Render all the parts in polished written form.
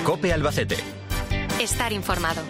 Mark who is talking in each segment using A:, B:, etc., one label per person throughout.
A: COPE Albacete.
B: Estar informado.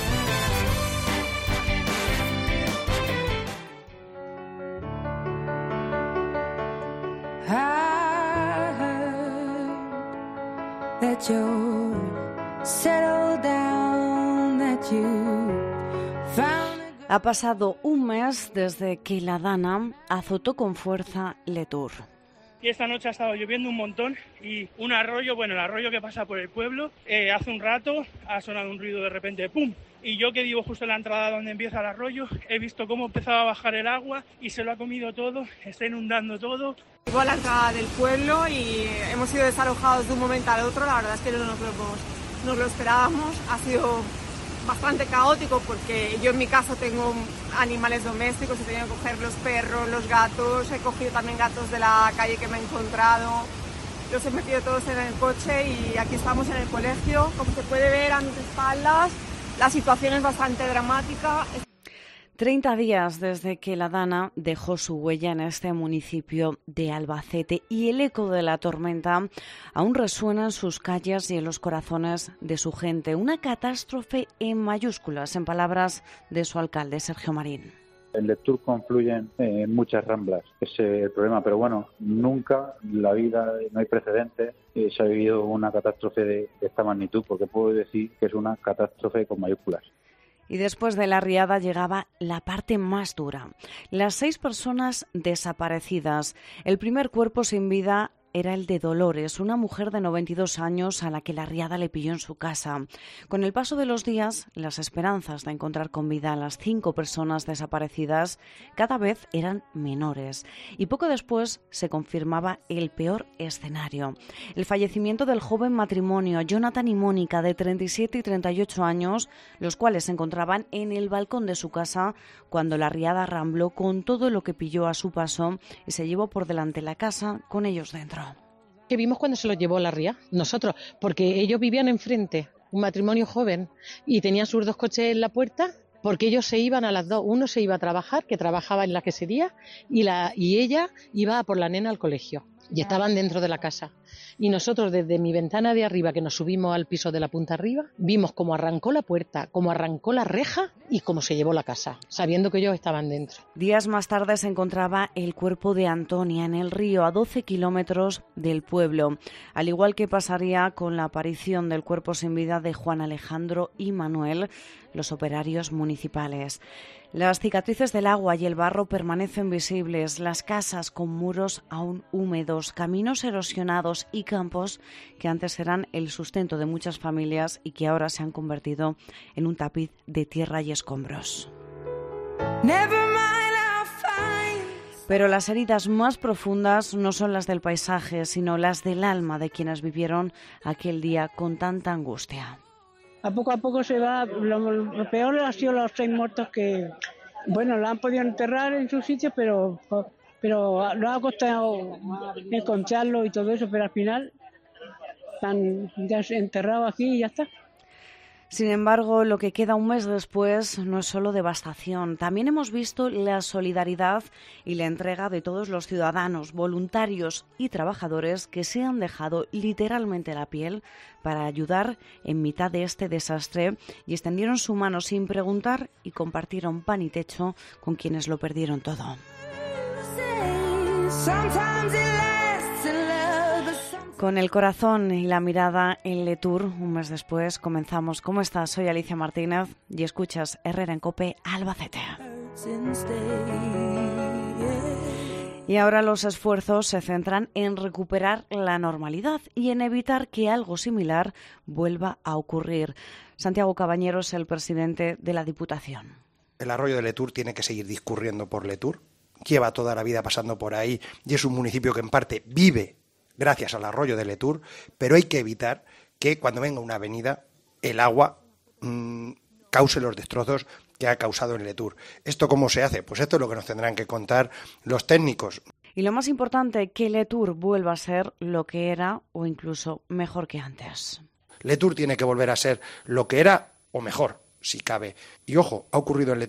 C: Ha pasado un mes desde que la Dana azotó con fuerza Letur.
D: Y esta noche ha estado lloviendo un montón y un arroyo, el arroyo que pasa por el pueblo, hace un rato ha sonado un ruido de repente, ¡pum! Y yo que vivo justo en la entrada donde empieza el arroyo, he visto cómo empezaba a bajar el agua y se lo ha comido todo, está inundando todo.
E: Vivo a la entrada del pueblo y hemos sido desalojados de un momento al otro, la verdad es que no nos lo esperábamos, ha sido bastante caótico porque yo en mi casa tengo animales domésticos, he tenido que coger los perros, los gatos, he cogido también gatos de la calle que me he encontrado, los he metido todos en el coche y aquí estamos en el colegio. Como se puede ver a mis espaldas, la situación es bastante dramática.
C: 30 días desde que la Dana dejó su huella en este municipio de Albacete y el eco de la tormenta aún resuena en sus calles y en los corazones de su gente. Una catástrofe en mayúsculas, en palabras de su alcalde, Sergio Marín.
F: En Letur confluyen muchas ramblas, ese es el problema, pero bueno, nunca en la vida, no hay precedentes, se ha vivido una catástrofe de esta magnitud, porque puedo decir que es una catástrofe con mayúsculas.
C: Y después de la riada llegaba la parte más dura. Las 6 personas desaparecidas. El primer cuerpo sin vida era el de Dolores, una mujer de 92 años a la que la riada le pilló en su casa. Con el paso de los días, las esperanzas de encontrar con vida a las 5 personas desaparecidas cada vez eran menores. Y poco después se confirmaba el peor escenario. El fallecimiento del joven matrimonio Jonathan y Mónica, de 37 y 38 años, los cuales se encontraban en el balcón de su casa cuando la riada rambló con todo lo que pilló a su paso y se llevó por delante la casa con ellos dentro.
G: Que vimos cuando se los llevó la ría, nosotros, porque ellos vivían enfrente, un matrimonio joven, y tenían sus 2 coches en la puerta, porque ellos se iban a las 2, uno se iba a trabajar, que trabajaba en la quesería, y ella iba a por la nena al colegio, y estaban dentro de la casa. Y nosotros desde mi ventana de arriba, que nos subimos al piso de la punta arriba, vimos cómo arrancó la puerta, cómo arrancó la reja y cómo se llevó la casa, sabiendo que ellos estaban dentro.
C: Días más tarde se encontraba el cuerpo de Antonia en el río, a 12 kilómetros del pueblo, al igual que pasaría con la aparición del cuerpo sin vida de Juan Alejandro y Manuel, los operarios municipales. Las cicatrices del agua y el barro permanecen visibles, las casas con muros aún húmedos, caminos erosionados y campos que antes eran el sustento de muchas familias y que ahora se han convertido en un tapiz de tierra y escombros. Pero las heridas más profundas no son las del paisaje, sino las del alma de quienes vivieron aquel día con tanta angustia.
H: A poco se va, lo peor ha sido los 6 muertos que, lo han podido enterrar en su sitio, pero lo ha costado encontrarlo y todo eso, pero al final están ya enterrados aquí y ya está.
C: Sin embargo, lo que queda un mes después no es solo devastación. También hemos visto la solidaridad y la entrega de todos los ciudadanos, voluntarios y trabajadores que se han dejado literalmente la piel para ayudar en mitad de este desastre y extendieron su mano sin preguntar y compartieron pan y techo con quienes lo perdieron todo. Con el corazón y la mirada en Letur, un mes después comenzamos. ¿Cómo estás? Soy Alicia Martínez y escuchas Herrera en COPE Albacete. Y ahora los esfuerzos se centran en recuperar la normalidad y en evitar que algo similar vuelva a ocurrir. Santiago Cabañero es el presidente de la Diputación.
I: El arroyo de Letur tiene que seguir discurriendo por Letur. Lleva toda la vida pasando por ahí y es un municipio que en parte vive gracias al arroyo de Letur, pero hay que evitar que cuando venga una avenida el agua cause los destrozos que ha causado en Letur. ¿Esto cómo se hace? Pues esto es lo que nos tendrán que contar los técnicos.
C: Y lo más importante, que Letur vuelva a ser lo que era o incluso mejor que antes.
I: Letur tiene que volver a ser lo que era o mejor, si cabe. Y ojo, ha ocurrido en Letur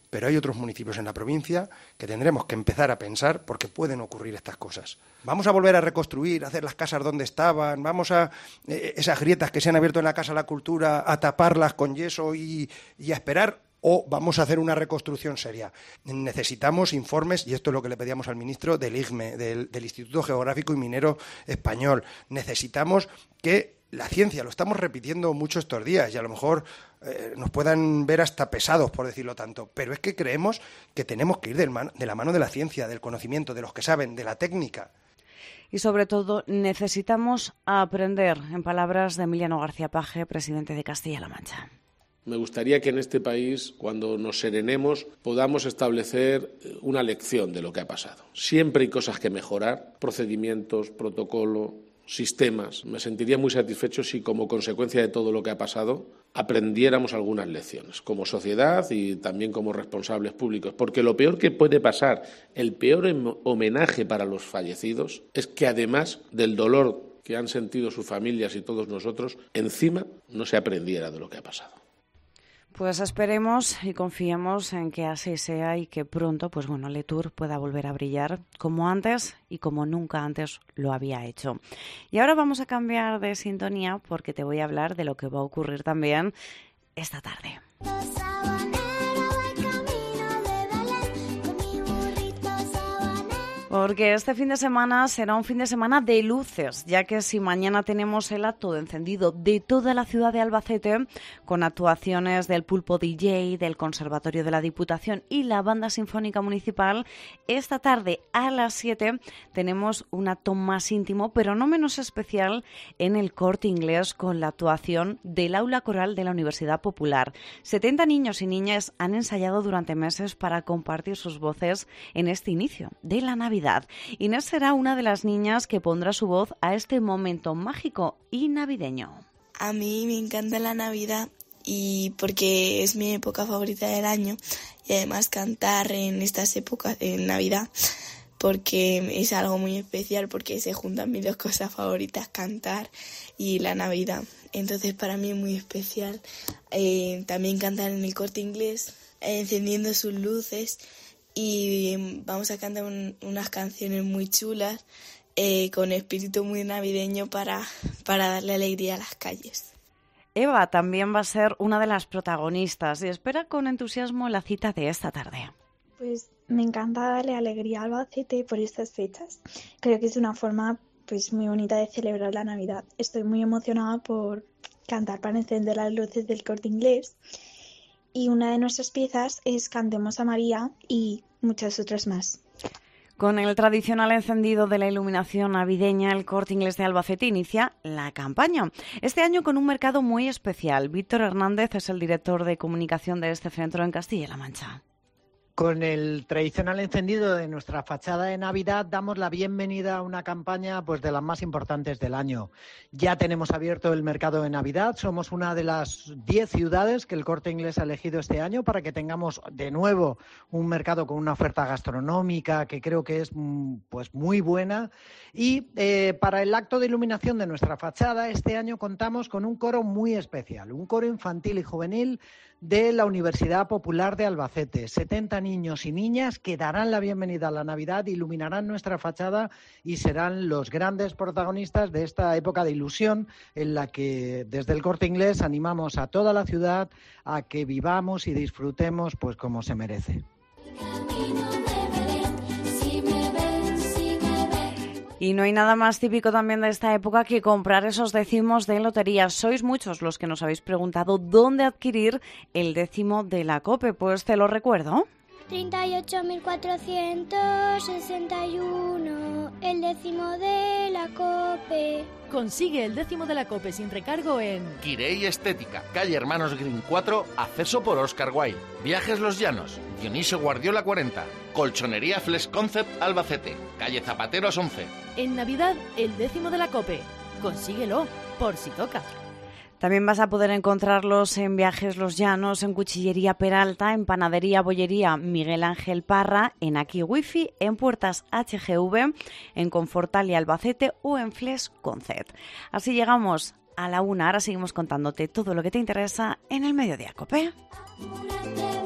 I: pero hay otros municipios en la provincia que tendremos que empezar a pensar porque pueden ocurrir estas cosas. Vamos a volver a reconstruir, a hacer las casas donde estaban, vamos a esas grietas que se han abierto en la Casa de la Cultura, a taparlas con yeso y a esperar, o vamos a hacer una reconstrucción seria. Necesitamos informes, y esto es lo que le pedíamos al ministro, del IGME, del Instituto Geográfico y Minero Español. Necesitamos que la ciencia, lo estamos repitiendo mucho estos días y a lo mejor nos puedan ver hasta pesados, por decirlo tanto, pero es que creemos que tenemos que ir de la mano de la ciencia, del conocimiento, de los que saben, de la técnica.
C: Y sobre todo necesitamos aprender, en palabras de Emiliano García Paje, presidente de Castilla-La Mancha.
A: Me gustaría que en este país, cuando nos serenemos, podamos establecer una lección de lo que ha pasado. Siempre hay cosas que mejorar, procedimientos, protocolo, sistemas. Me sentiría muy satisfecho si, como consecuencia de todo lo que ha pasado, aprendiéramos algunas lecciones, como sociedad y también como responsables públicos. Porque lo peor que puede pasar, el peor homenaje para los fallecidos, es que además del dolor que han sentido sus familias y todos nosotros, encima no se aprendiera de lo que ha pasado.
C: Pues esperemos y confiemos en que así sea y que pronto, pues bueno, Letour pueda volver a brillar como antes y como nunca antes lo había hecho. Y ahora vamos a cambiar de sintonía porque te voy a hablar de lo que va a ocurrir también esta tarde. Porque este fin de semana será un fin de semana de luces, ya que si mañana tenemos el acto de encendido de toda la ciudad de Albacete, con actuaciones del Pulpo DJ, del Conservatorio de la Diputación y la Banda Sinfónica Municipal, esta tarde a las 7 tenemos un acto más íntimo, pero no menos especial, en el Corte Inglés con la actuación del Aula Coral de la Universidad Popular. 70 niños y niñas han ensayado durante meses para compartir sus voces en este inicio de la Navidad. Inés será una de las niñas que pondrá su voz a este momento mágico y navideño.
J: A mí me encanta la Navidad y porque es mi época favorita del año y además cantar en estas épocas en Navidad porque es algo muy especial porque se juntan mis dos cosas favoritas, cantar y la Navidad. Entonces para mí es muy especial también cantar en el Corte Inglés, encendiendo sus luces. Y vamos a cantar unas canciones muy chulas con espíritu muy navideño para darle alegría a las calles.
C: Eva también va a ser una de las protagonistas y espera con entusiasmo la cita de esta tarde.
K: Pues me encanta darle alegría a Albacete por estas fechas. Creo que es una forma pues muy bonita de celebrar la Navidad. Estoy muy emocionada por cantar para encender las luces del Corte Inglés. Y una de nuestras piezas es Cantemos a María y muchas otras más.
C: Con el tradicional encendido de la iluminación navideña, el Corte Inglés de Albacete inicia la campaña. Este año con un mercado muy especial. Víctor Hernández es el director de comunicación de este centro en Castilla-La Mancha.
L: Con el tradicional encendido de nuestra fachada de Navidad damos la bienvenida a una campaña pues de las más importantes del año. Ya tenemos abierto el mercado de Navidad, somos una de las 10 ciudades que el Corte Inglés ha elegido este año para que tengamos de nuevo un mercado con una oferta gastronómica que creo que es pues muy buena. Y para el acto de iluminación de nuestra fachada este año contamos con un coro muy especial, un coro infantil y juvenil de la Universidad Popular de Albacete. 70 niños y niñas que darán la bienvenida a la Navidad, iluminarán nuestra fachada y serán los grandes protagonistas de esta época de ilusión en la que desde el Corte Inglés animamos a toda la ciudad a que vivamos y disfrutemos pues como se merece.
C: Y no hay nada más típico también de esta época que comprar esos décimos de lotería. Sois muchos los que nos habéis preguntado dónde adquirir el décimo de la COPE. Pues te lo recuerdo.
M: 38.461, el décimo de la COPE.
N: Consigue el décimo de la COPE sin recargo en
O: Quirey Estética, calle Hermanos Green 4, acceso por Oscar Wilde. Viajes Los Llanos, Dionisio Guardiola 40. Colchonería Flex Concept Albacete, calle Zapateros 11.
N: En Navidad, el décimo de la COPE. Consíguelo, por si toca.
C: También vas a poder encontrarlos en Viajes Los Llanos, en Cuchillería Peralta, en Panadería Bollería Miguel Ángel Parra, en Aquí Wifi, en Puertas HGV, en Confortalia Albacete o en Flex Concept. Así llegamos a la 1. Ahora seguimos contándote todo lo que te interesa en el Mediodía COPE.